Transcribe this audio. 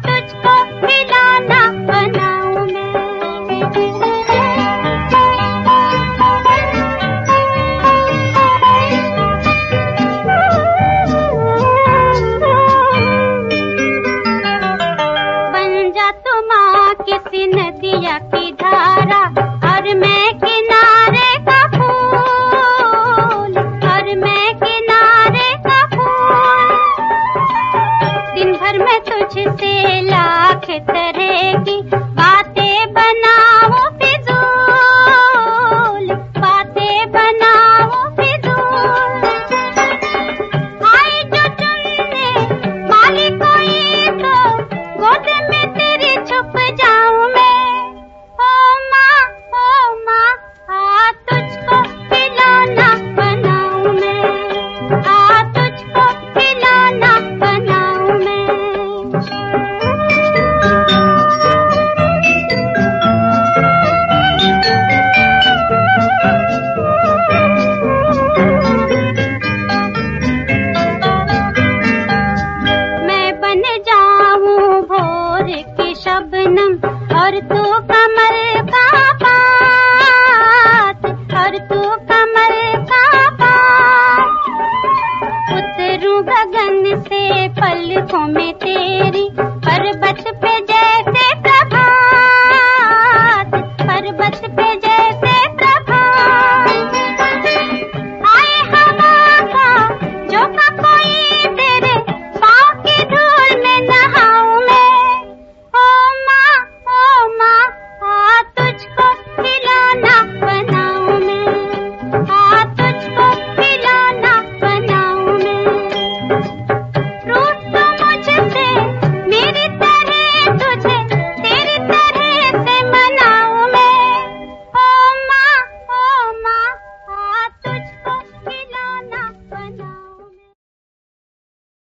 तुझको खिलौना बनाऊं मैं। बन जा तू माँ किसी नदिया की धारा, और मैं किनारे का फूल, और मैं किनारे का फूल। दिन भर मैं तुझसे लाख तरह की बातें बनाऊं फिजूल, बातें बनाऊं फिजूल। आए जो चुनने वाली कोई तो गोद में तेरी छुप जाऊं मैं। ओ माँ आ तुझको खिलौना बनाऊं मैं, आ तुझको खिलौना बनाऊं मैं। मैं बन जाऊं भोर की शबनम, और तू कमल का पात, और तू कमल का पात। उतरूं गगन से पलकों में तेरी, पर्वत पे जैसे प्रभात, पर्वत पे जैसे प्रभात। आए हवा का झोंका कोई तेरे पाँव की धूल में ना